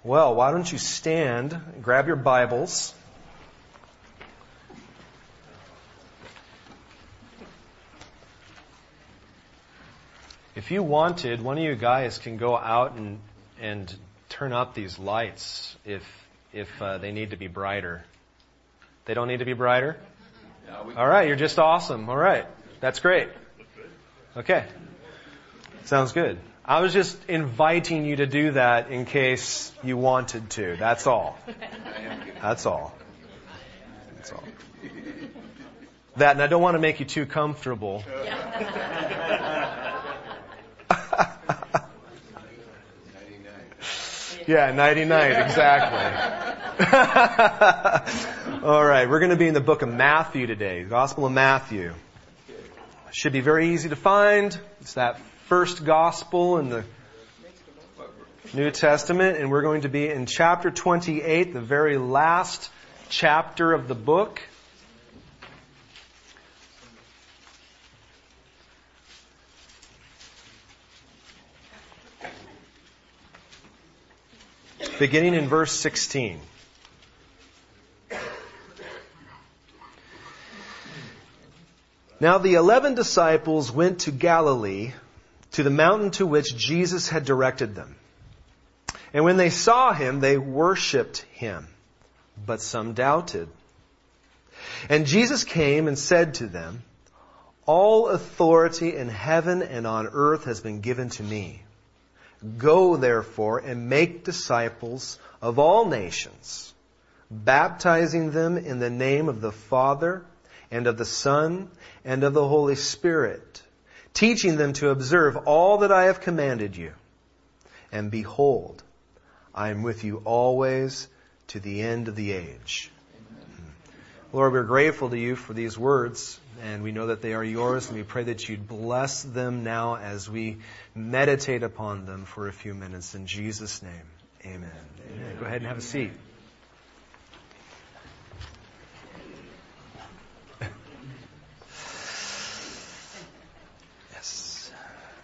Well, why don't you stand, grab your Bibles. If you wanted, one of you guys can go out and turn up these lights if they need to be brighter. They don't need to be brighter? All right, you're just awesome. All right, that's great. Okay, sounds good. I was just inviting you to do that in case you wanted to. That's all. That's all. That's all. That, and I don't want to make you too comfortable. Yeah, 99, exactly. All right, we're going to be in the book of Matthew today, the Gospel of Matthew. Should be very easy to find. It's that first gospel in the New Testament, and we're going to be in chapter 28, the very last chapter of the book. Beginning in verse 16. Now the 11 disciples went to Galilee, to the mountain to which Jesus had directed them. And when they saw him, they worshipped him, but some doubted. And Jesus came and said to them, "All authority in heaven and on earth has been given to me. Go, therefore, and make disciples of all nations, baptizing them in the name of the Father and of the Son and of the Holy Spirit, teaching them to observe all that I have commanded you. And behold, I am with you always to the end of the age." Lord, we're grateful to you for these words, and we know that they are yours, and we pray that you'd bless them now as we meditate upon them for a few minutes. In Jesus' name, amen. Amen. Go ahead and have a seat. Yes.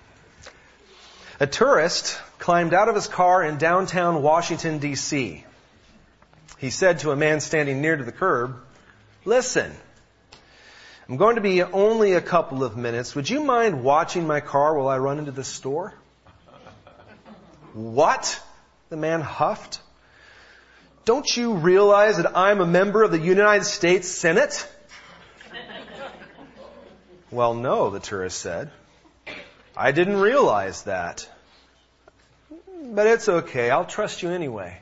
A tourist climbed out of his car in downtown Washington, D.C. He said to a man standing near to the curb, "Listen, I'm going to be only a couple of minutes. Would you mind watching my car while I run into the store?" "What?" the man huffed. "Don't you realize that I'm a member of the United States Senate?" "Well, no," the tourist said. "I didn't realize that. But it's okay. I'll trust you anyway."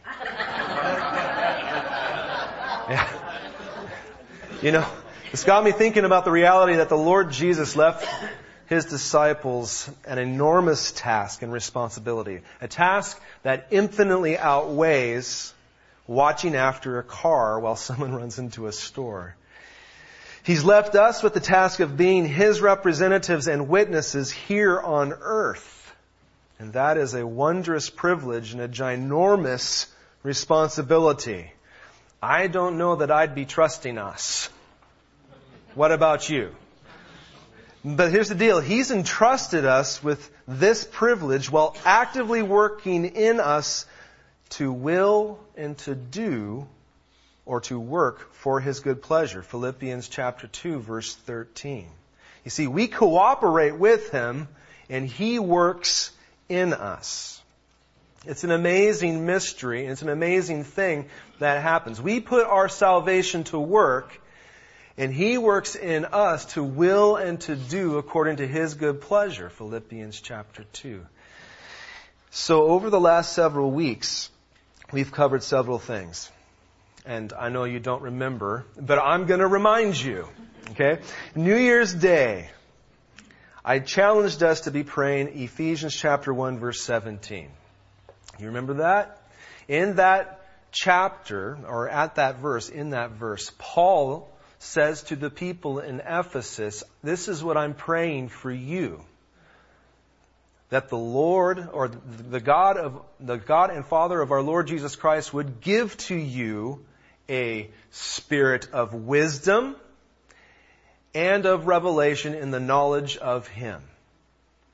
Yeah. You know, it's got me thinking about the reality that the Lord Jesus left His disciples an enormous task and responsibility. A task that infinitely outweighs watching after a car while someone runs into a store. He's left us with the task of being His representatives and witnesses here on earth. And that is a wondrous privilege and a ginormous responsibility. I don't know that I'd be trusting us. What about you? But here's the deal. He's entrusted us with this privilege while actively working in us to will and to do or to work for His good pleasure. Philippians chapter 2, verse 13. You see, we cooperate with Him and He works in us. It's an amazing mystery, and it's an amazing thing that happens. We put our salvation to work, and He works in us to will and to do according to His good pleasure. Philippians chapter 2. So over the last several weeks, we've covered several things. And I know you don't remember, but I'm going to remind you. Okay? New Year's Day, I challenged us to be praying Ephesians chapter 1, verse 17. You remember that? In that chapter, or at that verse, in that verse, Paul says to the people in Ephesus, "This is what I'm praying for you. That the Lord, or the God and Father of our Lord Jesus Christ would give to you a spirit of wisdom and of revelation in the knowledge of Him."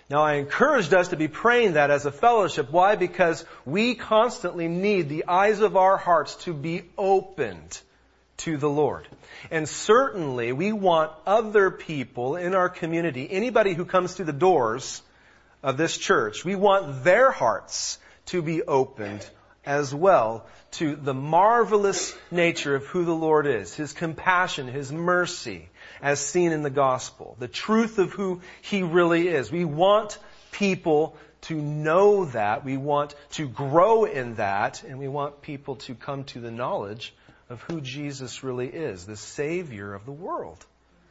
Now, I encouraged us to be praying that as a fellowship. Why? Because we constantly need the eyes of our hearts to be opened to the Lord. And certainly, we want other people in our community, anybody who comes through the doors of this church, we want their hearts to be opened as well to the marvelous nature of who the Lord is, His compassion, His mercy, as seen in the gospel, the truth of who He really is. We want people to know that, we want to grow in that, and we want people to come to the knowledge of who Jesus really is, the Savior of the world.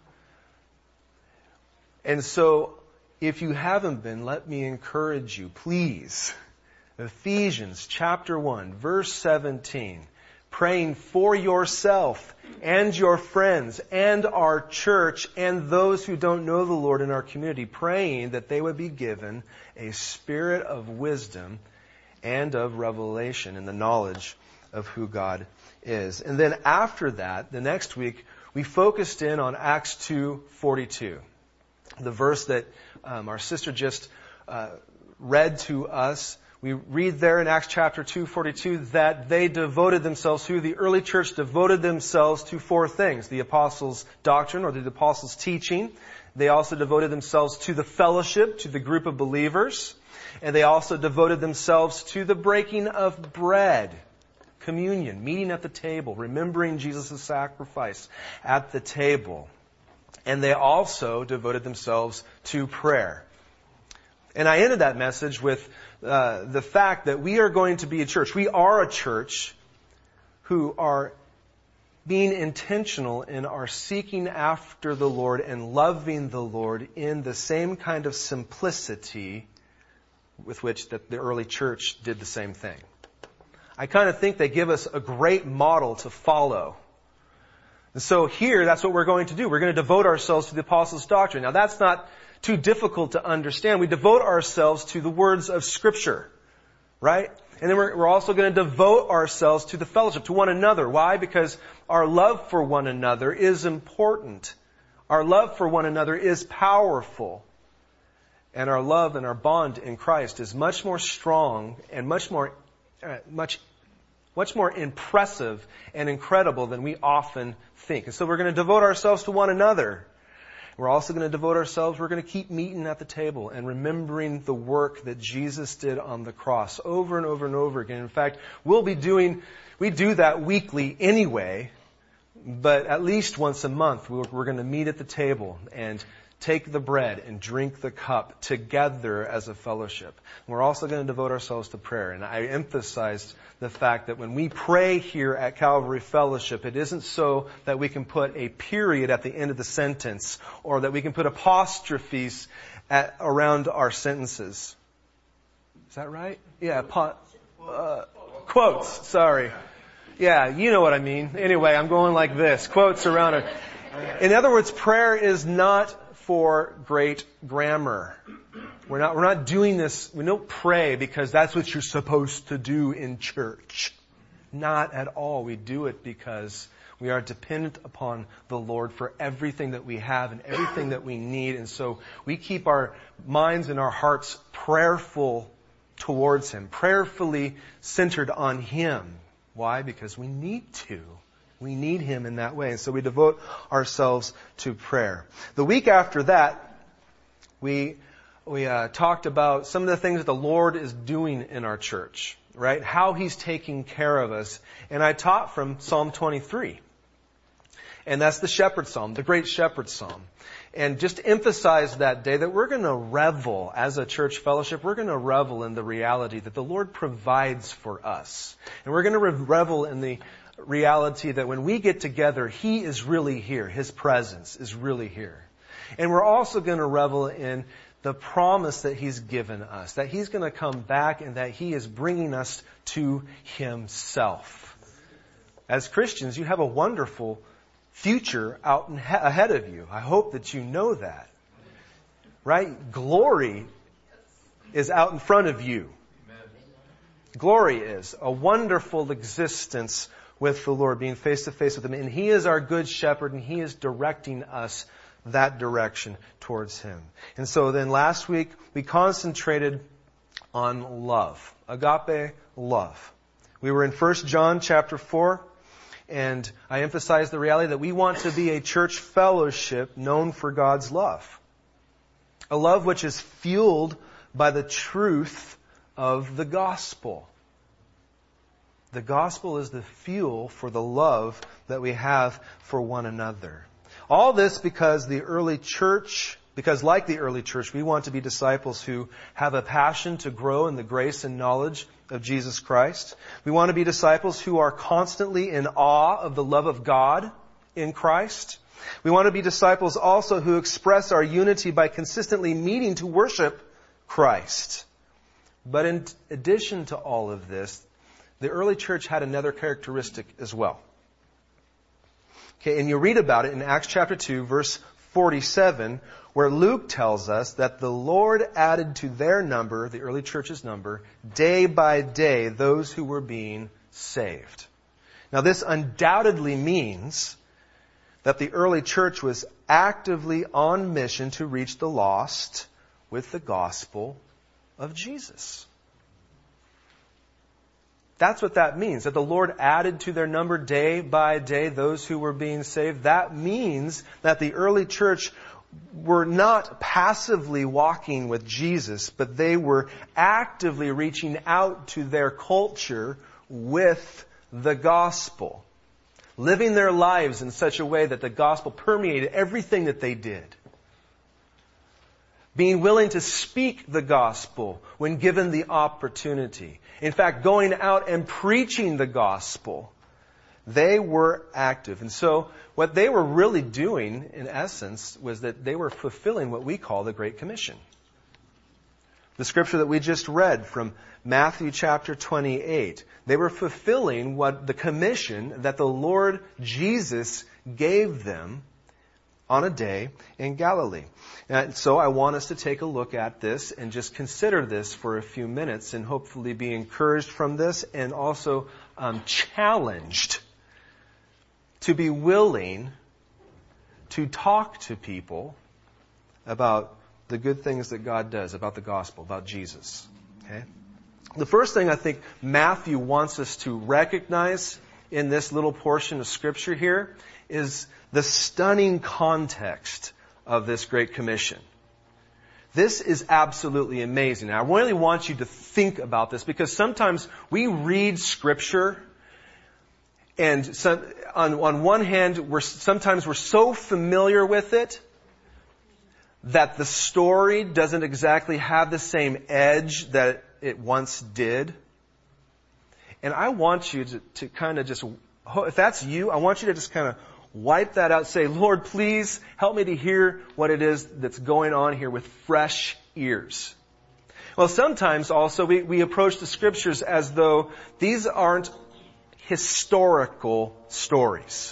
And so, if you haven't been, let me encourage you, please. Ephesians chapter 1, verse 17. Praying for yourself and your friends and our church and those who don't know the Lord in our community. Praying that they would be given a spirit of wisdom and of revelation in the knowledge of who God is. And then after that, the next week, we focused in on Acts 2:42. The verse that our sister just read to us. We read there in Acts chapter 2:42 that they devoted themselves to, the early church devoted themselves to four things. The apostles' doctrine, or the apostles' teaching. They also devoted themselves to the fellowship, to the group of believers. And they also devoted themselves to the breaking of bread, communion, meeting at the table, remembering Jesus' sacrifice at the table. And they also devoted themselves to prayer. And I ended that message with the fact that we are going to be a church. We are a church who are being intentional in our seeking after the Lord and loving the Lord in the same kind of simplicity with which that the early church did the same thing. I kind of think they give us a great model to follow. And so here, that's what we're going to do. We're going to devote ourselves to the apostles' doctrine. Now, that's not too difficult to understand. We devote ourselves to the words of Scripture, right? And then we're also going to devote ourselves to the fellowship, to one another. Why? Because our love for one another is important. Our love for one another is powerful. And our love and our bond in Christ is much more strong and much more impressive and incredible than we often think. And so we're going to devote ourselves to one another. We're also going to devote ourselves, we're going to keep meeting at the table and remembering the work that Jesus did on the cross over and over and over again. In fact, we do that weekly anyway, but at least once a month we're going to meet at the table and take the bread and drink the cup together as a fellowship. We're also going to devote ourselves to prayer. And I emphasized the fact that when we pray here at Calvary Fellowship, it isn't so that we can put a period at the end of the sentence or that we can put apostrophes around our sentences. Is that right? Yeah, quotes, sorry. Yeah, you know what I mean. Anyway, I'm going like this. Quotes around it. In other words, prayer is not for great grammar. We're not doing this, we don't pray because that's what you're supposed to do in church. Not at all. We do it because we are dependent upon the Lord for everything that we have and everything that we need. And so we keep our minds and our hearts prayerful towards Him, prayerfully centered on Him. Why? Because we need to. We need Him in that way. And so we devote ourselves to prayer. The week after that, we talked about some of the things that the Lord is doing in our church, right? How He's taking care of us. And I taught from Psalm 23. And that's the Shepherd Psalm, the Great Shepherd Psalm. And just emphasize that day that we're going to revel as a church fellowship. We're going to revel in the reality that the Lord provides for us. And we're going to revel in the reality that when we get together, He is really here. His presence is really here. And we're also going to revel in the promise that He's given us, that He's going to come back and that He is bringing us to Himself. As Christians, you have a wonderful future out ahead of you. I hope that you know that. Right? Glory is out in front of you. Glory is a wonderful existence with the Lord, being face to face with Him. And He is our good shepherd, and He is directing us that direction towards Him. And so then last week we concentrated on love. Agape love. We were in 1 John chapter 4, and I emphasized the reality that we want to be a church fellowship known for God's love. A love which is fueled by the truth of the gospel. The gospel is the fuel for the love that we have for one another. All this because like the early church, we want to be disciples who have a passion to grow in the grace and knowledge of Jesus Christ. We want to be disciples who are constantly in awe of the love of God in Christ. We want to be disciples also who express our unity by consistently meeting to worship Christ. But in addition to all of this, the early church had another characteristic as well. Okay, and you read about it in Acts chapter 2, verse 47, where Luke tells us that the Lord added to their number, the early church's number, day by day, those who were being saved. Now this undoubtedly means that the early church was actively on mission to reach the lost with the gospel of Jesus. That's what that means, that the Lord added to their number day by day those who were being saved. That means that the early church were not passively walking with Jesus, but they were actively reaching out to their culture with the gospel. Living their lives in such a way that the gospel permeated everything that they did. Being willing to speak the gospel when given the opportunity. In fact, going out and preaching the gospel. They were active. And so what they were really doing, in essence, was that they were fulfilling what we call the Great Commission. The scripture that we just read from Matthew chapter 28. They were fulfilling the commission that the Lord Jesus gave them on a day in Galilee. And so I want us to take a look at this and just consider this for a few minutes and hopefully be encouraged from this and also challenged to be willing to talk to people about the good things that God does, about the gospel, about Jesus. Okay? The first thing I think Matthew wants us to recognize in this little portion of Scripture here is the stunning context of this Great Commission. This is absolutely amazing. And I really want you to think about this because sometimes we read Scripture and on one hand, we're so familiar with it that the story doesn't exactly have the same edge that it once did. And I want you to kind of just, if that's you, I want you to just kind of wipe that out. Say, Lord, please help me to hear what it is that's going on here with fresh ears. Well, sometimes also we approach the Scriptures as though these aren't historical stories.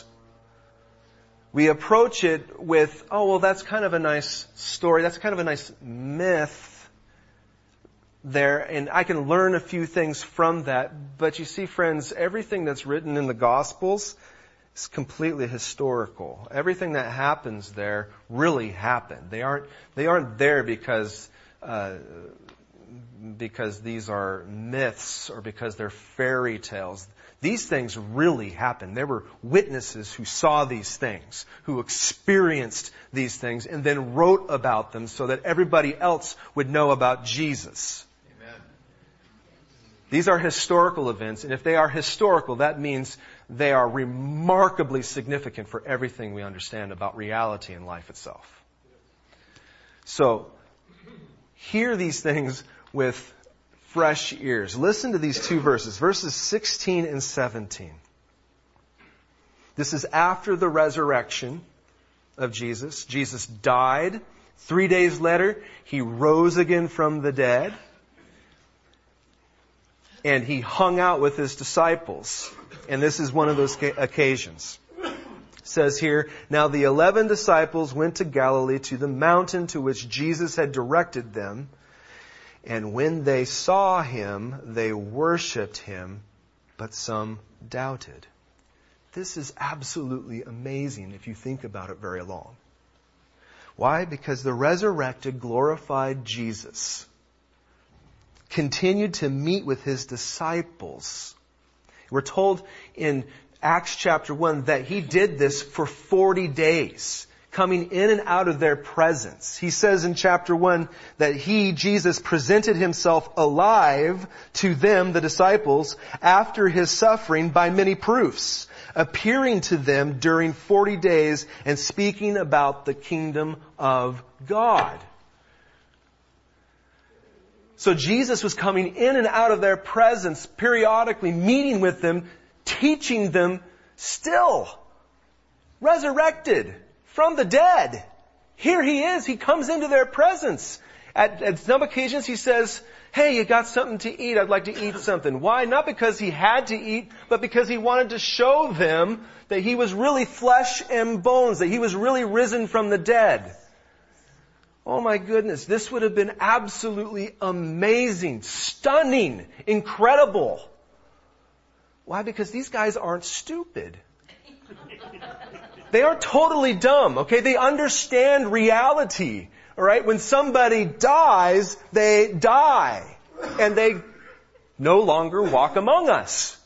We approach it with, oh, well, that's kind of a nice story. That's kind of a nice myth there, and I can learn a few things from that. But you see, friends, everything that's written in the Gospels is completely historical. Everything that happens there really happened. They aren't there because these are myths or because they're fairy tales. These things really happened. There were witnesses who saw these things, who experienced these things, and then wrote about them so that everybody else would know about Jesus. Amen. These are historical events, and if they are historical, that means they are remarkably significant for everything we understand about reality and life itself. So, hear these things with fresh ears. Listen to these two verses, verses 16 and 17. This is after the resurrection of Jesus. Jesus died. 3 days later, He rose again from the dead. And He hung out with His disciples. And this is one of those occasions. It says here, now the 11 disciples went to Galilee to the mountain to which Jesus had directed them. And when they saw Him, they worshipped Him, but some doubted. This is absolutely amazing if you think about it very long. Why? Because the resurrected, glorified Jesus continued to meet with his disciples. We're told in Acts chapter 1 that he did this for 40 days, coming in and out of their presence. He says in chapter 1 that he, Jesus, presented himself alive to them, the disciples, after his suffering by many proofs, appearing to them during 40 days and speaking about the kingdom of God. So Jesus was coming in and out of their presence periodically, meeting with them, teaching them, still resurrected from the dead. Here he is. He comes into their presence. At some occasions he says, hey, you got something to eat? I'd like to eat something. Why? Not because he had to eat, but because he wanted to show them that he was really flesh and bones, that he was really risen from the dead. Oh my goodness, this would have been absolutely amazing, stunning, incredible. Why? Because these guys aren't stupid. They aren't totally dumb, okay? They understand reality, alright? When somebody dies, they die. And they no longer walk among us.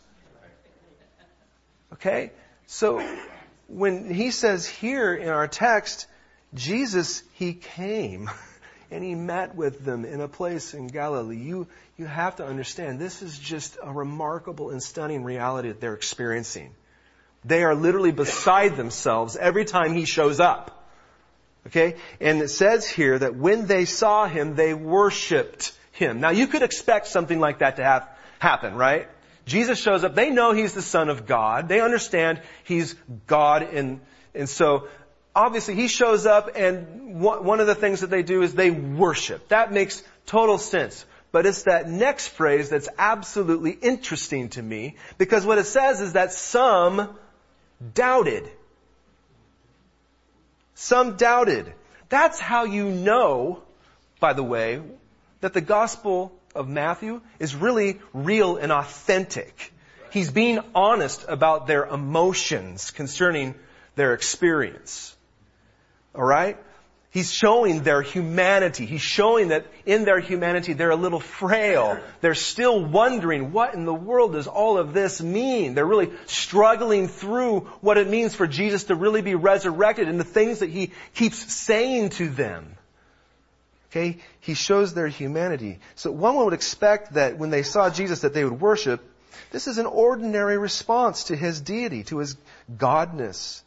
Okay? So, when he says here in our text, Jesus, he came and he met with them in a place in Galilee. You have to understand, this is just a remarkable and stunning reality that they're experiencing. They are literally beside themselves every time he shows up. Okay? And it says here that when they saw him, they worshiped him. Now you could expect something like that to happen, right? Jesus shows up. They know he's the Son of God. They understand he's God. And so obviously he shows up, and one of the things that they do is they worship. That makes total sense. But it's that next phrase that's absolutely interesting to me, because what it says is that some doubted. Some doubted. That's how you know, by the way, that the Gospel of Matthew is really real and authentic. He's being honest about their emotions concerning their experience. Alright? He's showing their humanity. He's showing that in their humanity they're a little frail. They're still wondering, what in the world does all of this mean? They're really struggling through what it means for Jesus to really be resurrected and the things that he keeps saying to them. Okay? He shows their humanity. So one would expect that when they saw Jesus that they would worship. This is an ordinary response to his deity, to his godness.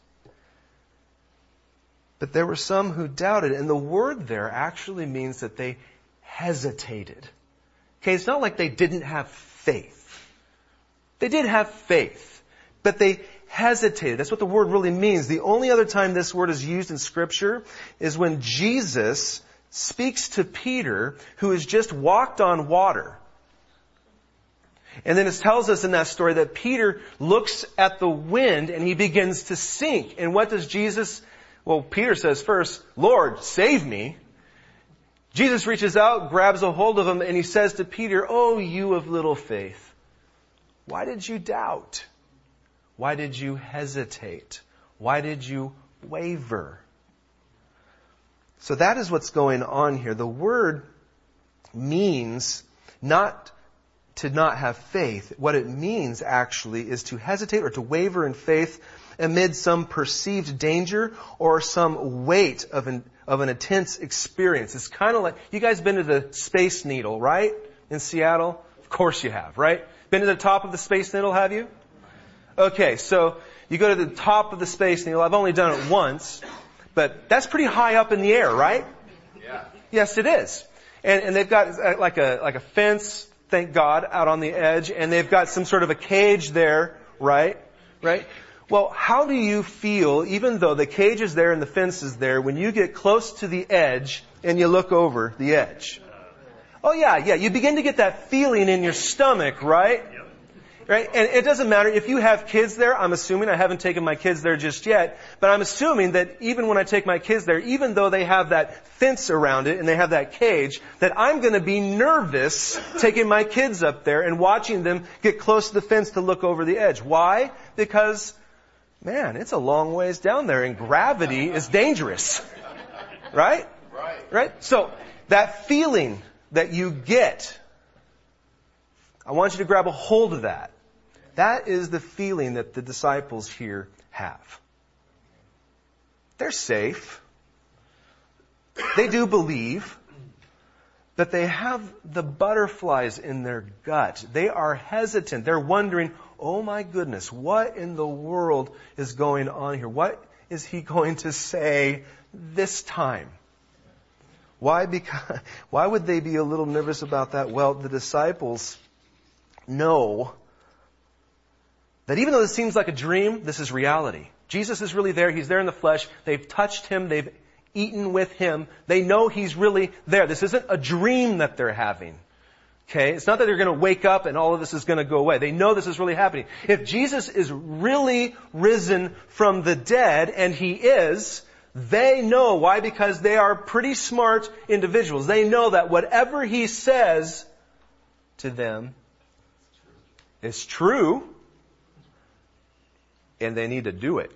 But there were some who doubted, and the word there actually means that they hesitated. Okay, it's not like they didn't have faith. They did have faith, but they hesitated. That's what the word really means. The only other time this word is used in Scripture is when Jesus speaks to Peter, who has just walked on water. And then it tells us in that story that Peter looks at the wind and he begins to sink. And what does Jesus... Well, Peter says first, Lord, save me. Jesus reaches out, grabs a hold of him, and he says to Peter, oh, you of little faith, why did you doubt? Why did you hesitate? Why did you waver? So that is what's going on here. The word means not to not have faith. What it means actually is to hesitate or to waver in faith amid some perceived danger or some weight of an intense experience. It's kind of like, you guys been to the Space Needle, right? In Seattle? Of course you have, right? Been to the top of the Space Needle, have you? Okay, so you go to the top of the Space Needle. I've only done it once, but that's pretty high up in the air, right? Yeah. Yes, it is. And they've got like a fence, thank God, out on the edge, and they've got some sort of a cage there, right? Right? Well, how do you feel, even though the cage is there and the fence is there, when you get close to the edge and you look over the edge? Oh yeah, you begin to get that feeling in your stomach, right? Right? And it doesn't matter if you have kids there. I'm assuming, I haven't taken my kids there just yet, but I'm assuming that even when I take my kids there, even though they have that fence around it and they have that cage, that I'm going to be nervous taking my kids up there and watching them get close to the fence to look over the edge. Why? Because, man, it's a long ways down there and gravity is dangerous. Right? Right? So, that feeling that you get, I want you to grab a hold of that. That is the feeling that the disciples here have. They're safe. They do believe. But they have the butterflies in their gut. They are hesitant. They're wondering, oh my goodness, what in the world is going on here? What is he going to say this time? Why would they be a little nervous about that? Well, the disciples know that even though this seems like a dream, this is reality. Jesus is really there. He's there in the flesh. They've touched him. They've eaten with him. They know he's really there. This isn't a dream that they're having. Okay? It's not that they're going to wake up and all of this is going to go away. They know this is really happening. If Jesus is really risen from the dead, and he is, they know. Why? Because they are pretty smart individuals. They know that whatever he says to them is true, and they need to do it.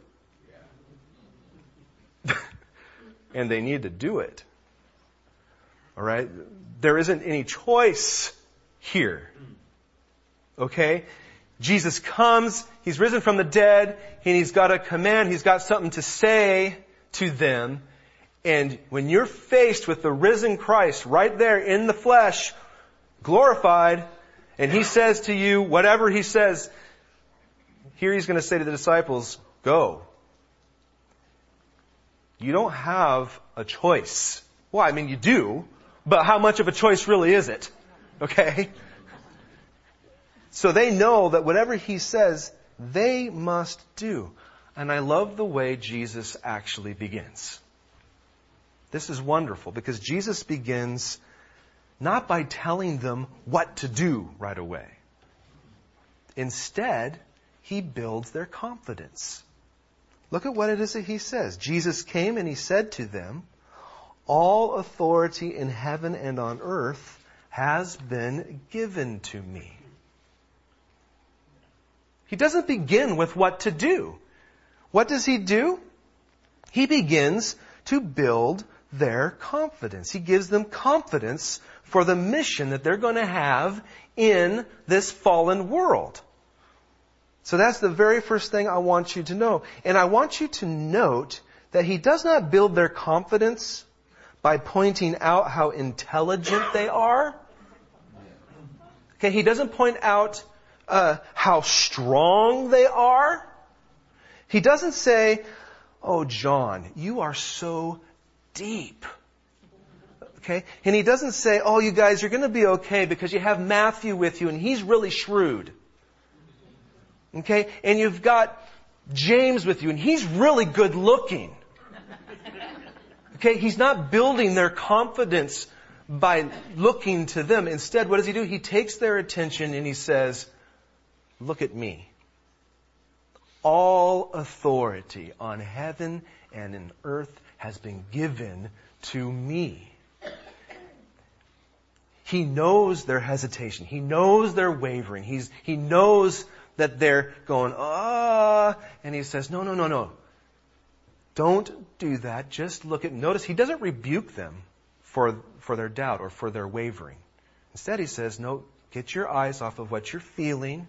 And they need to do it. All right? There isn't any choice here. Okay? Jesus comes, he's risen from the dead, and he's got a command, he's got something to say to them. And when you're faced with the risen Christ right there in the flesh, glorified, and he says to you whatever he says, here he's going to say to the disciples, go. You don't have a choice. Well, I mean, you do, but how much of a choice really is it? Okay? So they know that whatever he says, they must do. And I love the way Jesus actually begins. This is wonderful because Jesus begins not by telling them what to do right away. Instead, he builds their confidence. Look at what it is that he says. Jesus came and he said to them, all authority in heaven and on earth has been given to me. He doesn't begin with what to do. What does he do? He begins to build their confidence. He gives them confidence for the mission that they're going to have in this fallen world. So that's the very first thing I want you to know. And I want you to note that he does not build their confidence by pointing out how intelligent they are. Okay, he doesn't point out how strong they are. He doesn't say, oh, John, you are so deep. Okay? And he doesn't say, oh, you guys, you're going to be okay because you have Matthew with you and he's really shrewd. Okay? And you've got James with you and he's really good looking. Okay? He's not building their confidence by looking to them. Instead, what does he do? He takes their attention and he says, look at me. All authority on heaven and in earth has been given to me. He knows their hesitation. He knows their wavering. He knows that they're going, and he says, no. Don't do that. Just look at, notice he doesn't rebuke them for their doubt or for their wavering. Instead he says, no, get your eyes off of what you're feeling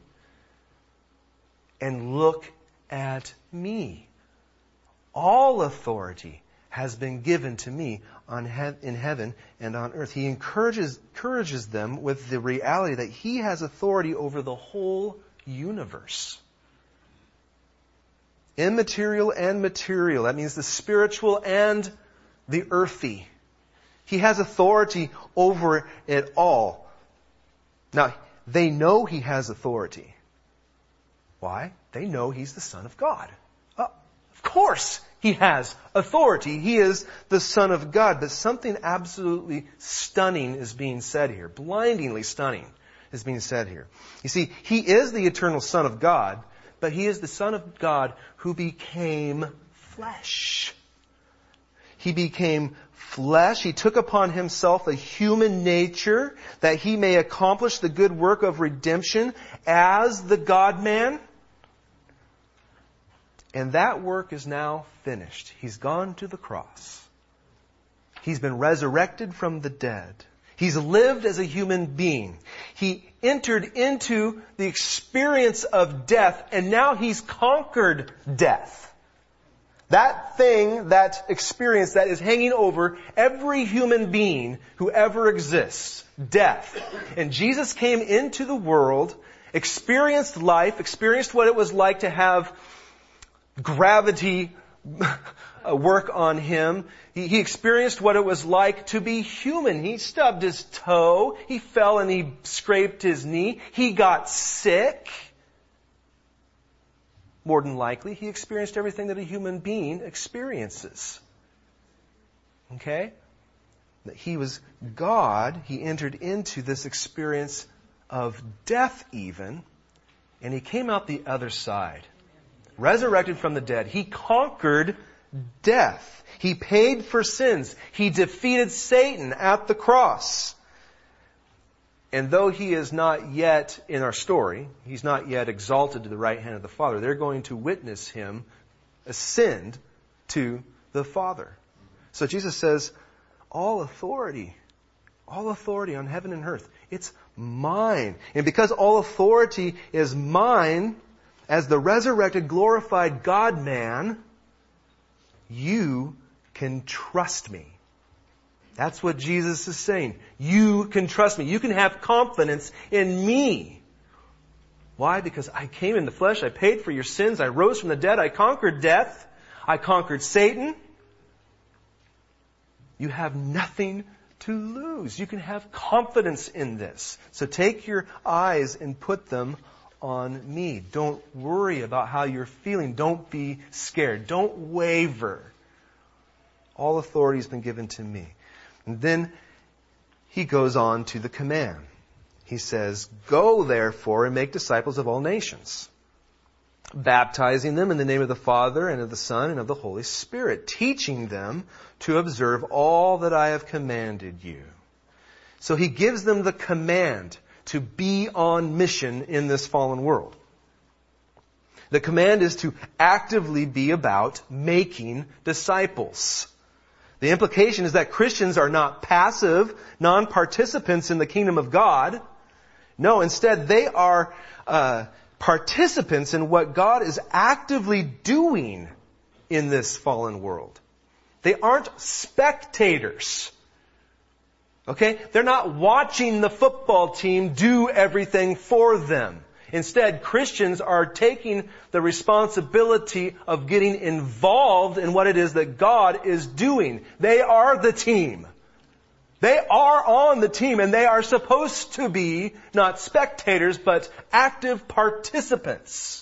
and look at me. All authority has been given to me in heaven and on earth. He encourages them with the reality that he has authority over the whole universe. Immaterial and material. That means the spiritual and the earthy. He has authority over it all. Now, they know he has authority. Why? They know he's the Son of God. Of course he has authority. He is the Son of God. But something absolutely stunning is being said here. Blindingly stunning is being said here. You see, he is the eternal Son of God, but he is the Son of God who became flesh. He became flesh. He took upon himself a human nature that he may accomplish the good work of redemption as the God-man. And that work is now finished. He's gone to the cross. He's been resurrected from the dead. He's lived as a human being. He entered into the experience of death, and now He's conquered death. That thing, that experience that is hanging over every human being who ever exists. Death. And Jesus came into the world, experienced life, experienced what it was like to have gravity work on Him. He experienced what it was like to be human. He stubbed His toe. He fell and He scraped His knee. He got sick. More than likely, He experienced everything that a human being experiences. Okay? That He was God. He entered into this experience of death even, and He came out the other side. Resurrected from the dead. He conquered death. He paid for sins. He defeated Satan at the cross. And though He is not yet in our story, He's not yet exalted to the right hand of the Father, they're going to witness Him ascend to the Father. So Jesus says, all authority on heaven and earth, it's mine. And because all authority is mine, as the resurrected, glorified God-man, you can trust me. That's what Jesus is saying. You can trust me. You can have confidence in me. Why? Because I came in the flesh. I paid for your sins. I rose from the dead. I conquered death. I conquered Satan. You have nothing to lose. You can have confidence in this. So take your eyes and put them on me. Don't worry about how you're feeling. Don't be scared. Don't waver. All authority has been given to me. And then He goes on to the command. He says, go therefore and make disciples of all nations, baptizing them in the name of the Father and of the Son and of the Holy Spirit, teaching them to observe all that I have commanded you. So He gives them the command to be on mission in this fallen world. The command is to actively be about making disciples. The implication is that Christians are not passive, non-participants in the kingdom of God. No, instead they are participants in what God is actively doing in this fallen world. They aren't spectators. Okay? They're not watching the football team do everything for them. Instead, Christians are taking the responsibility of getting involved in what it is that God is doing. They are the team. They are on the team, and they are supposed to be not spectators, but active participants.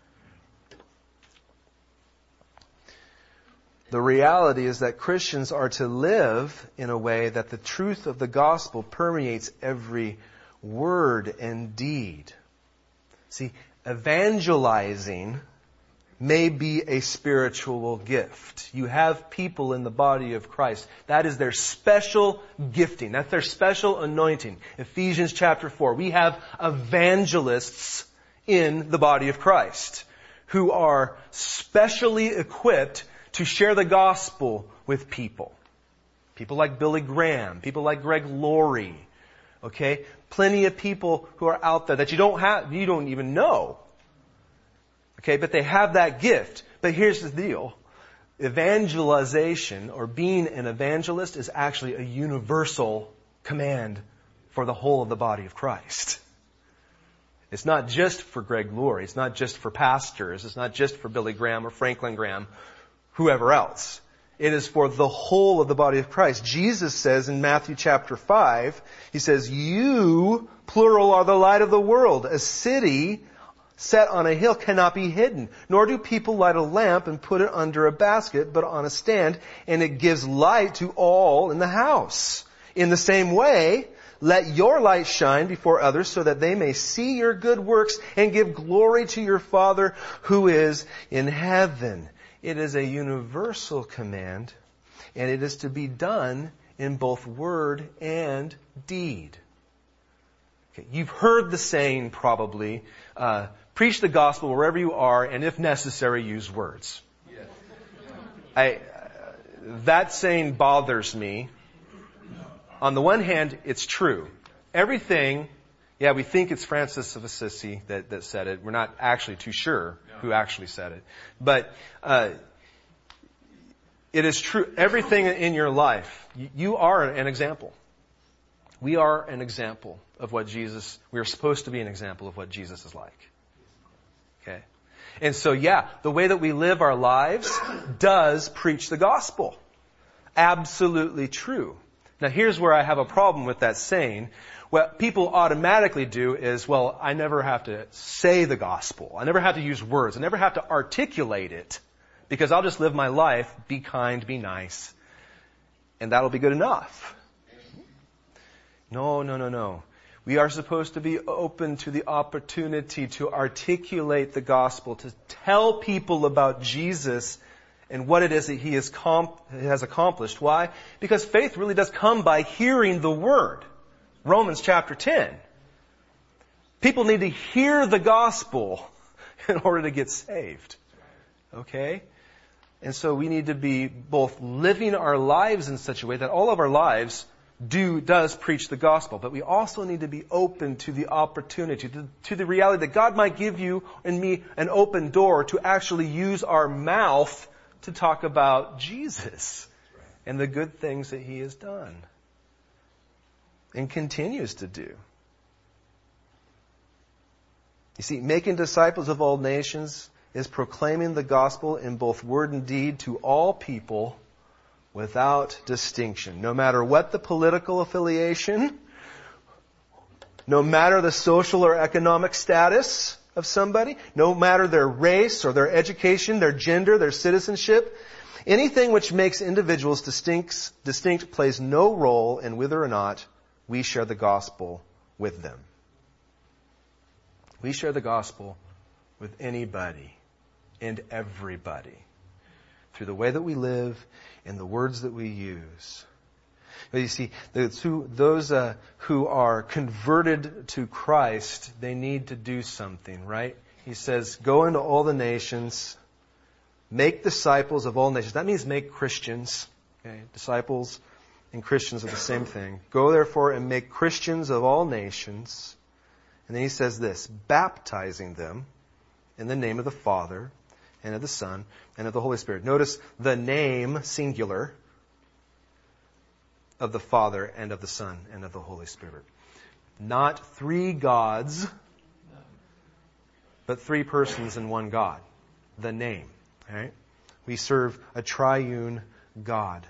The reality is that Christians are to live in a way that the truth of the gospel permeates every word and deed. See, evangelizing may be a spiritual gift. You have people in the body of Christ. That is their special gifting. That's their special anointing. Ephesians chapter 4. We have evangelists in the body of Christ who are specially equipped to share the gospel with people. People like Billy Graham. People like Greg Laurie. Okay? Plenty of people who are out there that you don't even know. Okay, but they have that gift. But here's the deal. Evangelization, or being an evangelist, is actually a universal command for the whole of the body of Christ. It's not just for Greg Laurie. It's not just for pastors. It's not just for Billy Graham or Franklin Graham, whoever else. It is for the whole of the body of Christ. Jesus says in Matthew chapter 5, He says, you, plural, are the light of the world. A city set on a hill cannot be hidden, nor do people light a lamp and put it under a basket, but on a stand, and it gives light to all in the house. In the same way, let your light shine before others so that they may see your good works and give glory to your Father who is in heaven. It is a universal command, and it is to be done in both word and deed. Okay, you've heard the saying probably, preach the gospel wherever you are, and if necessary, use words. That saying bothers me On the one hand, it's true. Everything, we think it's Francis of Assisi that said it. We're not actually too sure who actually said it. But it is true. Everything in your life, you are an example. We are an example of what Jesus, we are supposed to be an example of what Jesus is like. Okay? And so, the way that we live our lives does preach the gospel. Absolutely true. Now here's where I have a problem with that saying. What people automatically do is, I never have to say the gospel. I never have to use words. I never have to articulate it because I'll just live my life, be kind, be nice, and that'll be good enough. No. We are supposed to be open to the opportunity to articulate the gospel, to tell people about Jesus and what it is that He has accomplished. Why? Because faith really does come by hearing the Word. Romans chapter 10. People need to hear the gospel in order to get saved. Okay? And so we need to be both living our lives in such a way that all of our lives does preach the gospel. But we also need to be open to the opportunity, to the reality that God might give you and me an open door to actually use our mouth to talk about Jesus and the good things that He has done and continues to do. You see, making disciples of all nations is proclaiming the gospel in both word and deed to all people without distinction. No matter what the political affiliation, no matter the social or economic status of somebody, no matter their race or their education, their gender, their citizenship, anything which makes individuals distinct plays no role in whether or not we share the gospel with them. We share the gospel with anybody and everybody through the way that we live and the words that we use. But you see, those who are converted to Christ, they need to do something, right? He says, go into all the nations, make disciples of all nations. That means make Christians. Okay? Disciples and Christians are the same thing. Go therefore and make Christians of all nations. And then he says this, baptizing them in the name of the Father and of the Son and of the Holy Spirit. Notice the name, singular, of the Father and of the Son and of the Holy Spirit. Not three gods, but three persons in one God. The name. Right? We serve a triune God.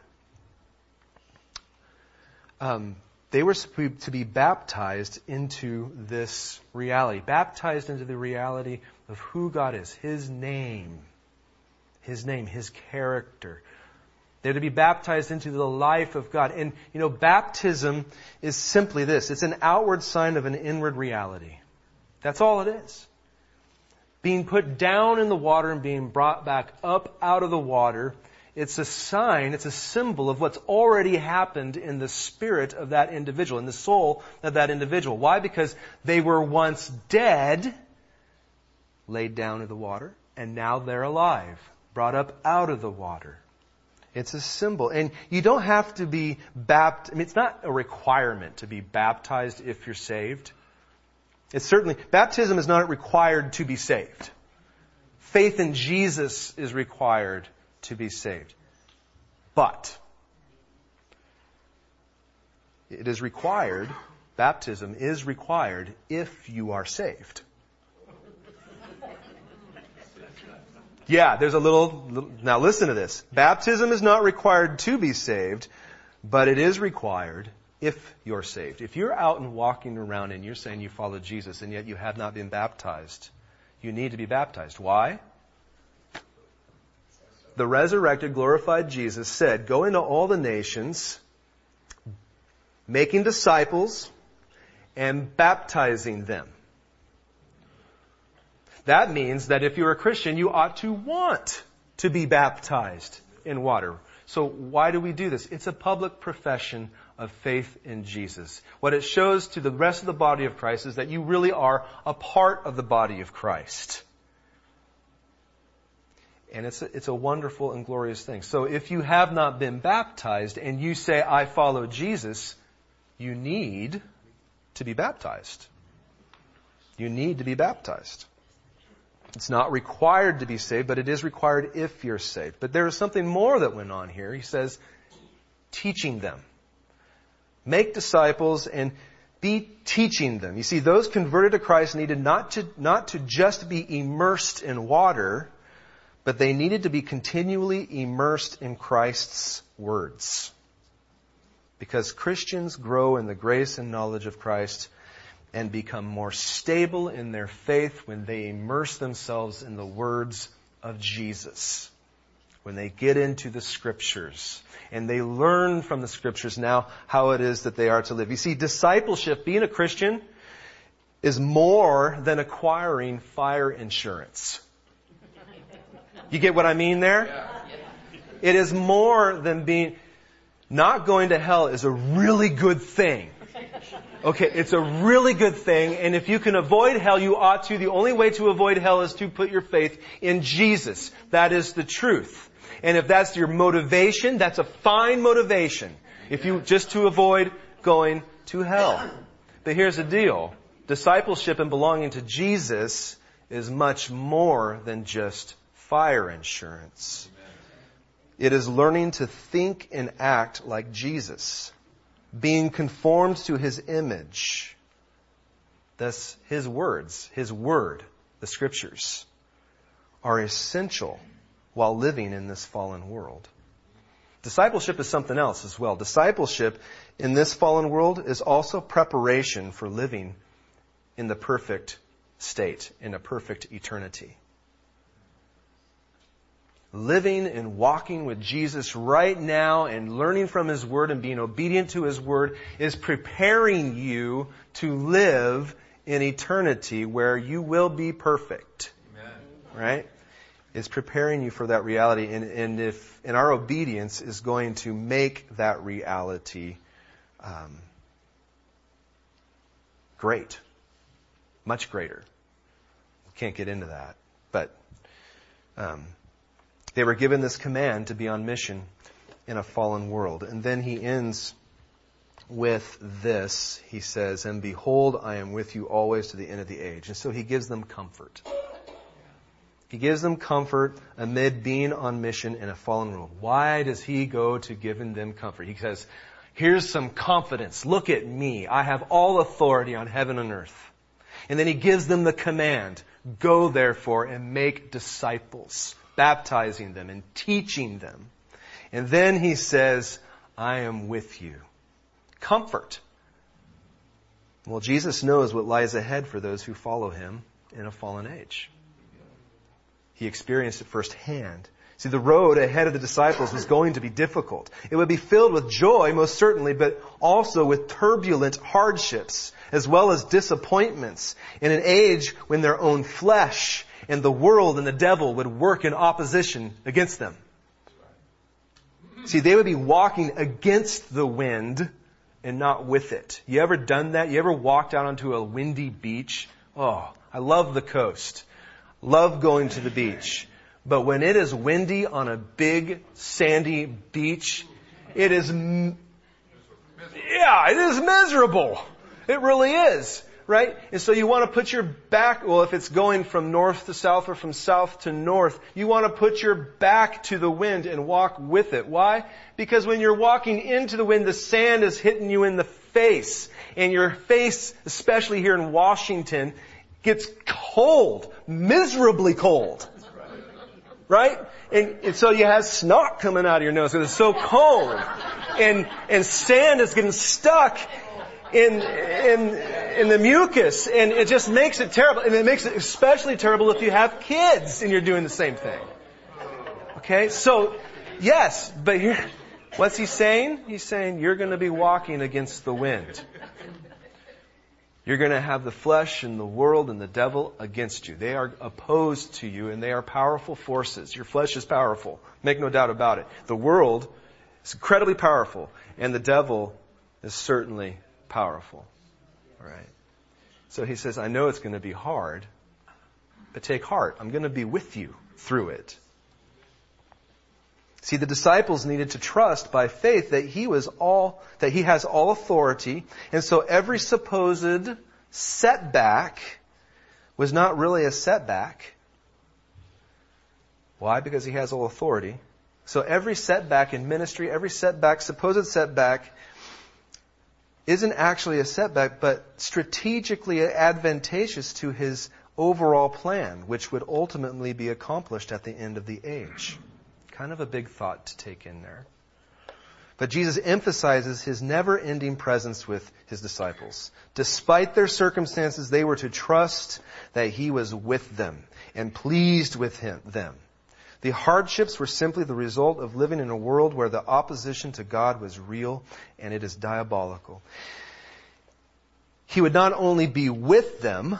They were to be baptized into this reality. Baptized into the reality of who God is. His name. His character. They're to be baptized into the life of God. And, baptism is simply this. It's an outward sign of an inward reality. That's all it is. Being put down in the water and being brought back up out of the water, it's a sign, it's a symbol of what's already happened in the spirit of that individual, in the soul of that individual. Why? Because they were once dead, laid down in the water, and now they're alive, brought up out of the water. It's a symbol. And you don't have to be baptized. It's not a requirement to be baptized if you're saved. Baptism is not required to be saved. Faith in Jesus is required to be saved. But it is required, baptism is required if you are saved. Yeah, there's a little, now listen to this. Baptism is not required to be saved, but it is required if you're saved. If you're out and walking around and you're saying you follow Jesus and yet you have not been baptized, you need to be baptized. Why? The resurrected, glorified Jesus said, go into all the nations, making disciples and baptizing them. That means that if you're a Christian, you ought to want to be baptized in water. So why do we do this? It's a public profession of faith in Jesus. What it shows to the rest of the body of Christ is that you really are a part of the body of Christ. And it's a wonderful and glorious thing. So if you have not been baptized and you say, I follow Jesus, you need to be baptized. You need to be baptized. It's not required to be saved, but it is required if you're saved. But there is something more that went on here. He says, teaching them. Make disciples and be teaching them. You see, those converted to Christ needed not to just be immersed in water, but they needed to be continually immersed in Christ's words. Because Christians grow in the grace and knowledge of Christ and become more stable in their faith when they immerse themselves in the words of Jesus. When they get into the Scriptures and they learn from the Scriptures now how it is that they are to live. You see, discipleship, being a Christian, is more than acquiring fire insurance. You get what I mean there? It is more than being... Not going to hell is a really good thing. Okay, it's a really good thing, and if you can avoid hell, you ought to. The only way to avoid hell is to put your faith in Jesus. That is the truth. And if that's your motivation, that's a fine motivation. If you just to avoid going to hell. But here's the deal. Discipleship and belonging to Jesus is much more than just fire insurance. It is learning to think and act like Jesus. Being conformed to His image. Thus, His words, His Word, the Scriptures, are essential while living in this fallen world. Discipleship is something else as well. Discipleship in this fallen world is also preparation for living in the perfect state, in a perfect eternity. Living and walking with Jesus right now and learning from His Word and being obedient to His Word is preparing you to live in eternity where you will be perfect. Amen. Right? It's preparing you for that reality. And our obedience is going to make that reality great. Much greater. We can't get into that. But... they were given this command to be on mission in a fallen world. And then he ends with this. He says, and behold, I am with you always to the end of the age. And so he gives them comfort. He gives them comfort amid being on mission in a fallen world. Why does he go to giving them comfort? He says, here's some confidence. Look at me. I have all authority on heaven and earth. And then he gives them the command, go therefore and make disciples, baptizing them and teaching them. And then he says, I am with you. Comfort. Well, Jesus knows what lies ahead for those who follow Him in a fallen age. He experienced it firsthand. See, the road ahead of the disciples was going to be difficult. It would be filled with joy, most certainly, but also with turbulent hardships, as well as disappointments, in an age when their own flesh and the world and the devil would work in opposition against them. See, they would be walking against the wind and not with it. You ever done that? You ever walked out onto a windy beach? Oh, I love the coast. Love going to the beach. But when it is windy on a big sandy beach, it is miserable. It really is. Right? And so you want to put your back, well, if it's going from north to south or from south to north, you want to put your back to the wind and walk with it. Why? Because when you're walking into the wind, the sand is hitting you in the face. And your face, especially here in Washington, gets cold. Miserably cold. Right? And so you have snot coming out of your nose because it's so cold. And sand is getting stuck in the mucus, and it just makes it terrible. And it makes it especially terrible if you have kids and you're doing the same thing. Okay? So, yes, but here, what's he saying? He's saying you're going to be walking against the wind. You're going to have the flesh and the world and the devil against you. They are opposed to you, and they are powerful forces. Your flesh is powerful. Make no doubt about it. The world is incredibly powerful, and the devil is certainly powerful. All right. So he says, I know it's going to be hard, but take heart. I'm going to be with you through it. See, the disciples needed to trust by faith that he has all authority, and so every supposed setback was not really a setback. Why? Because he has all authority. So every setback in ministry, every setback, supposed setback, isn't actually a setback, but strategically advantageous to his overall plan, which would ultimately be accomplished at the end of the age. Kind of a big thought to take in there. But Jesus emphasizes his never-ending presence with his disciples. Despite their circumstances, they were to trust that he was with them and pleased with them. The hardships were simply the result of living in a world where the opposition to God was real and it is diabolical. He would not only be with them,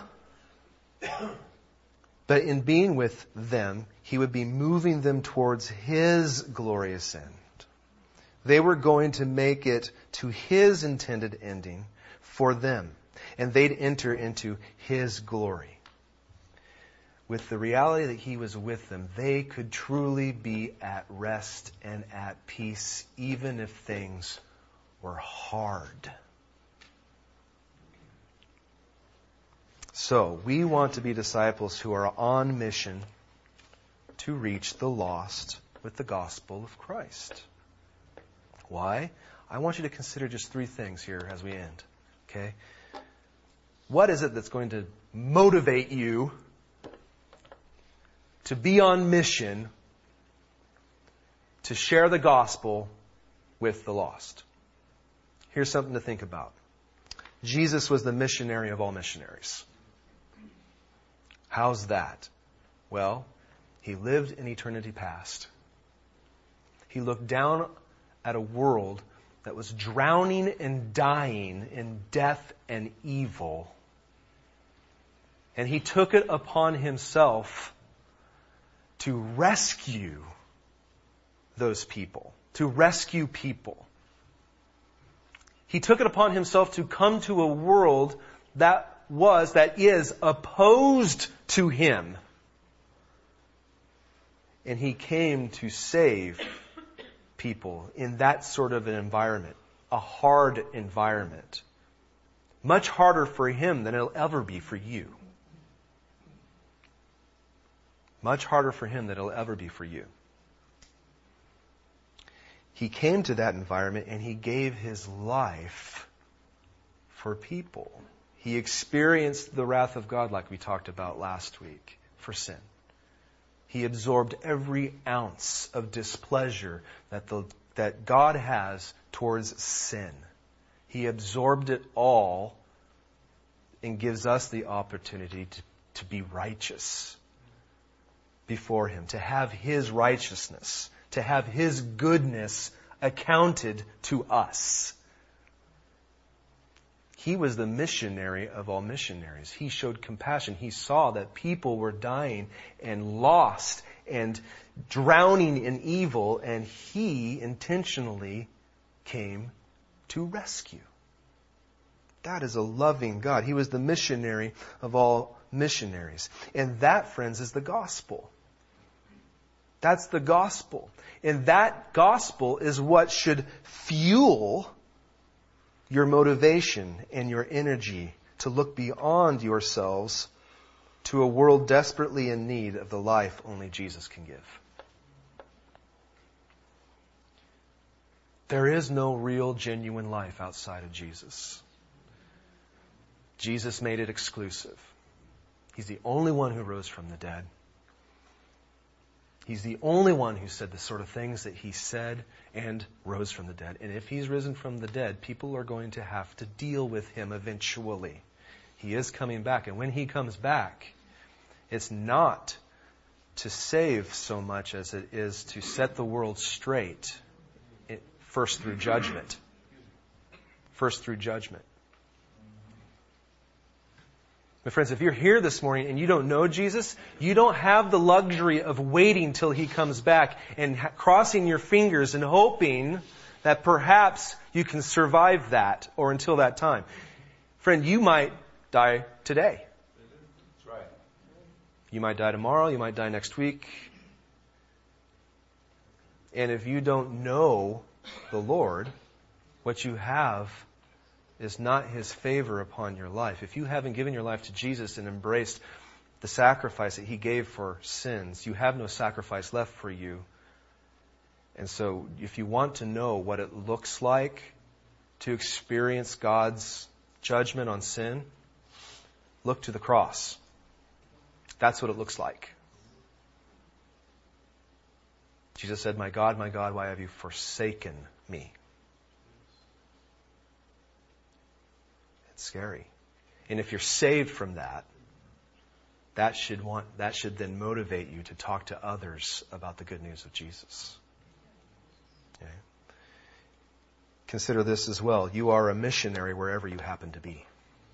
but in being with them, he would be moving them towards his glorious end. They were going to make it to his intended ending for them, and they'd enter into his glory. With the reality that he was with them, they could truly be at rest and at peace, even if things were hard. So, we want to be disciples who are on mission to reach the lost with the gospel of Christ. Why? I want you to consider just 3 things here as we end. Okay? What is it that's going to motivate you to be on mission to share the gospel with the lost? Here's something to think about. Jesus was the missionary of all missionaries. How's that? Well, he lived in eternity past. He looked down at a world that was drowning and dying in death and evil. And he took it upon himself to rescue those people, to rescue people. He took it upon himself to come to a world that is opposed to him. And he came to save people in that sort of an environment, a hard environment. Much harder for him than it'll ever be for you. Much harder for him than it'll ever be for you. He came to that environment and he gave his life for people. He experienced the wrath of God like we talked about last week for sin. He absorbed every ounce of displeasure that God has towards sin. He absorbed it all and gives us the opportunity to be righteous before him, to have his righteousness, to have his goodness accounted to us. He was the missionary of all missionaries. He showed compassion. He saw that people were dying and lost and drowning in evil, and he intentionally came to rescue. That is a loving God. He was the missionary of all missionaries. And that, friends, is the gospel. That's the gospel. And that gospel is what should fuel your motivation and your energy to look beyond yourselves to a world desperately in need of the life only Jesus can give. There is no real, genuine life outside of Jesus. Jesus made it exclusive. He's the only one who rose from the dead. He's the only one who said the sort of things that he said and rose from the dead. And if he's risen from the dead, people are going to have to deal with him eventually. He is coming back. And when he comes back, it's not to save so much as it is to set the world straight, first through judgment. First through judgment. My friends, if you're here this morning and you don't know Jesus, you don't have the luxury of waiting till he comes back and crossing your fingers and hoping that perhaps you can survive that or until that time. Friend, you might die today. That's right. You might die tomorrow. You might die next week. And if you don't know the Lord, what you have is not His favor upon your life. If you haven't given your life to Jesus and embraced the sacrifice that He gave for sins, you have no sacrifice left for you. And so if you want to know what it looks like to experience God's judgment on sin, look to the cross. That's what it looks like. Jesus said, my God, why have you forsaken me? It's scary. And if you're saved from that, that should then motivate you to talk to others about the good news of Jesus. Okay? Consider this as well. You are a missionary wherever you happen to be.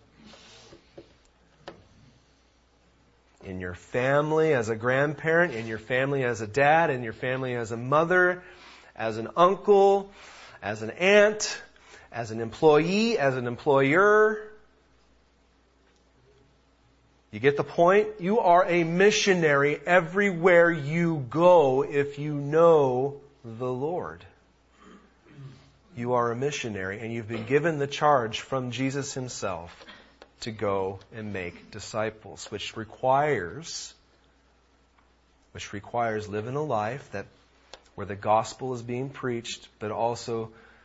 In your family as a grandparent, in your family as a dad, in your family as a mother, as an uncle, as an aunt, as an employee, as an employer. You get the point? You are a missionary everywhere you go if you know the Lord. You are a missionary, and you've been given the charge from Jesus Himself to go and make disciples, which requires living a life where the gospel is being preached, but also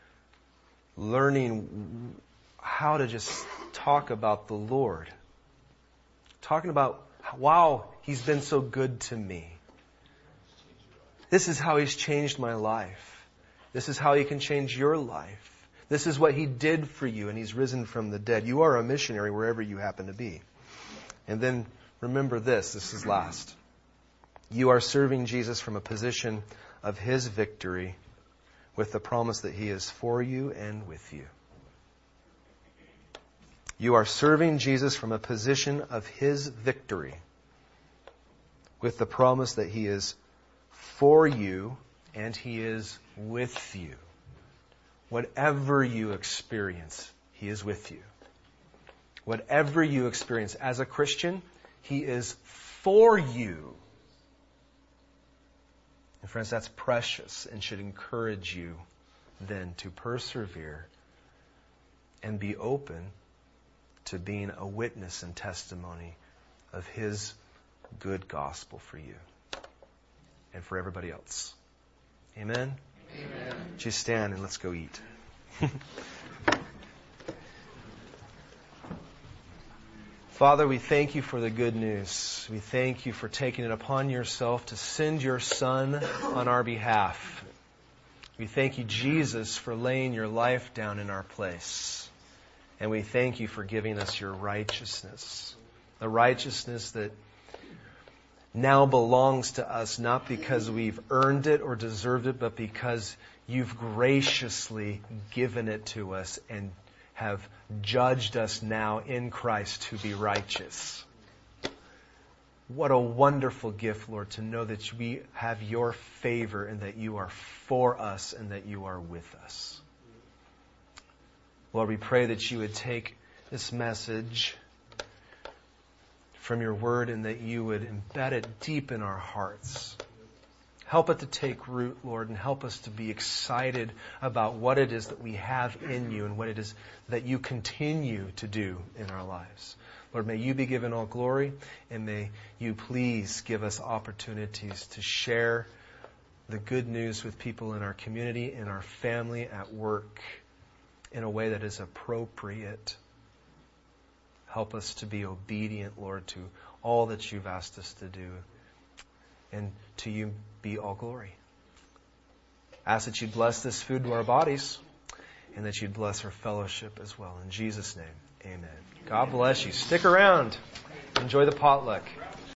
learning how to just talk about the Lord. Talking about, wow, He's been so good to me. This is how He's changed my life. This is how He can change your life. This is what He did for you, and He's risen from the dead. You are a missionary wherever you happen to be. And then remember this is last. You are serving Jesus from a position of His victory with the promise that He is for you and with you. You are serving Jesus from a position of His victory with the promise that He is for you and He is with you. Whatever you experience, He is with you. Whatever you experience as a Christian, He is for you. And friends, that's precious and should encourage you then to persevere and be open to being a witness and testimony of His good gospel for you and for everybody else. Amen? Amen. Just stand and let's go eat. Father, we thank You for the good news. We thank You for taking it upon Yourself to send Your Son on our behalf. We thank You, Jesus, for laying Your life down in our place. And we thank You for giving us Your righteousness. The righteousness that now belongs to us, not because we've earned it or deserved it, but because You've graciously given it to us and have judged us now in Christ to be righteous. What a wonderful gift, Lord, to know that we have Your favor and that You are for us and that You are with us. Lord, we pray that You would take this message from Your Word and that You would embed it deep in our hearts. Help it to take root, Lord, and help us to be excited about what it is that we have in You and what it is that You continue to do in our lives. Lord, may You be given all glory, and may You please give us opportunities to share the good news with people in our community, in our family, at work, in a way that is appropriate. Help us to be obedient, Lord, to all that You've asked us to do. And to You be all glory. Ask that You'd bless this food to our bodies and that You'd bless our fellowship as well. In Jesus' name, amen. God bless you. Stick around. Enjoy the potluck.